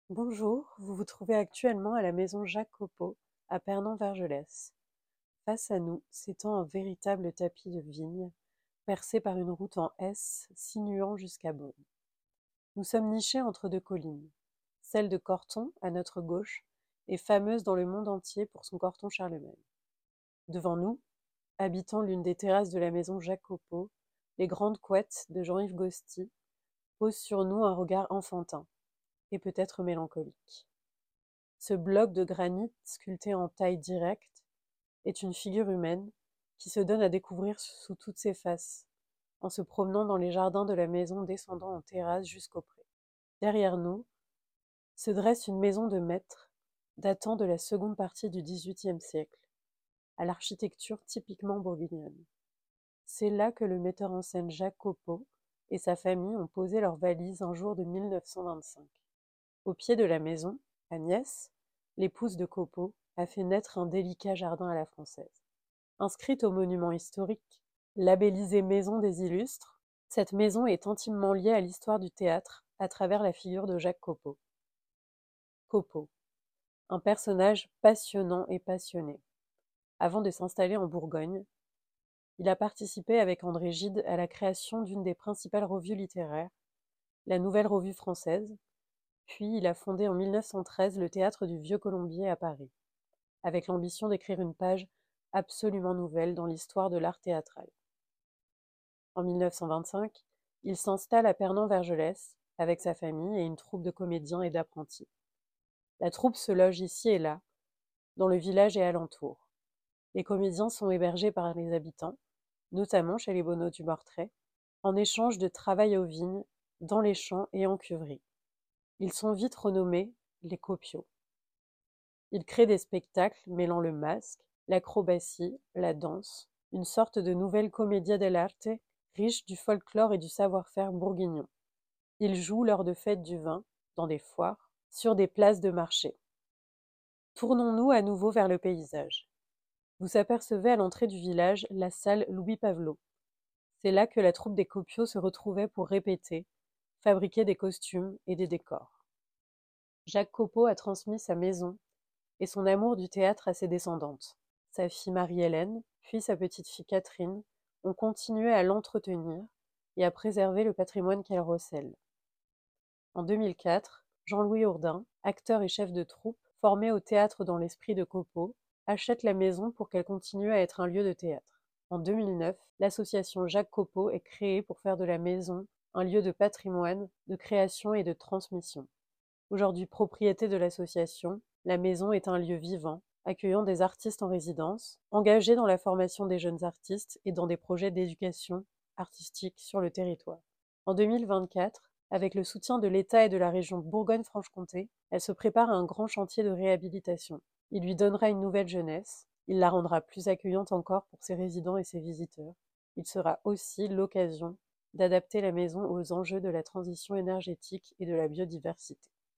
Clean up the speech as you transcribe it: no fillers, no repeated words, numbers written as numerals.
Bonjour, vous vous trouvez actuellement à la maison Jacques Copeau, à Pernan-Vergelès. Face à nous s'étend un véritable tapis de vigne, percé par une route en S sinuant jusqu'à Beaune. Nous sommes nichés entre deux collines, celle de Corton, à notre gauche, est fameuse dans le monde entier pour son Corton Charlemagne. Devant nous, habitant l'une des terrasses de la maison Jacques Copeau, les grandes couettes de Jean-Yves Gosti posent sur nous un regard enfantin et peut-être mélancolique. Ce bloc de granit sculpté en taille directe est une figure humaine qui se donne à découvrir sous toutes ses faces, en se promenant dans les jardins de la maison descendant en terrasse jusqu'au pré. Derrière nous se dresse une maison de maître datant de la seconde partie du XVIIIe siècle, à l'architecture typiquement bourguignonne. C'est là que le metteur en scène Jacques Copeau et sa famille ont posé leurs valises un jour de 1925. Au pied de la maison, Agnès, l'épouse de Copeau, a fait naître un délicat jardin à la française. Inscrite au monument historique, labellisée Maison des Illustres, cette maison est intimement liée à l'histoire du théâtre à travers la figure de Jacques Copeau. Copeau, un personnage passionnant et passionné. Avant de s'installer en Bourgogne, il a participé avec André Gide à la création d'une des principales revues littéraires, la Nouvelle Revue Française, puis il a fondé en 1913 le Théâtre du Vieux-Colombier à Paris, avec l'ambition d'écrire une page absolument nouvelle dans l'histoire de l'art théâtral. En 1925, il s'installe à Pernan-Vergelès avec sa famille et une troupe de comédiens et d'apprentis. La troupe se loge ici et là, dans le village et alentour. Les comédiens sont hébergés par les habitants, notamment chez les Bonneau du Mortrais, en échange de travail aux vignes, dans les champs et en cuverie. Ils sont vite renommés les Copiaux. Ils créent des spectacles mêlant le masque, l'acrobatie, la danse, une sorte de nouvelle commedia dell'arte riche du folklore et du savoir-faire bourguignon. Ils jouent lors de fêtes du vin, dans des foires, sur des places de marché. Tournons-nous à nouveau vers le paysage. Vous apercevez à l'entrée du village la salle Louis Pavelot. C'est là que la troupe des Copiaux se retrouvait pour répéter, fabriquer des costumes et des décors. Jacques Copeau a transmis sa maison et son amour du théâtre à ses descendantes. Sa fille Marie-Hélène, puis sa petite-fille Catherine, ont continué à l'entretenir et à préserver le patrimoine qu'elle recèle. En 2004, Jean-Louis Hourdin, acteur et chef de troupe, formé au théâtre dans l'esprit de Copeau, achète la maison pour qu'elle continue à être un lieu de théâtre. En 2009, l'association Jacques Copeau est créée pour faire de la maison un lieu de patrimoine, de création et de transmission. Aujourd'hui propriété de l'association, la maison est un lieu vivant, accueillant des artistes en résidence, engagés dans la formation des jeunes artistes et dans des projets d'éducation artistique sur le territoire. En 2024, avec le soutien de l'État et de la région Bourgogne-Franche-Comté, elle se prépare à un grand chantier de réhabilitation. Il lui donnera une nouvelle jeunesse, il la rendra plus accueillante encore pour ses résidents et ses visiteurs. Il sera aussi l'occasion d'adapter la maison aux enjeux de la transition énergétique et de la biodiversité.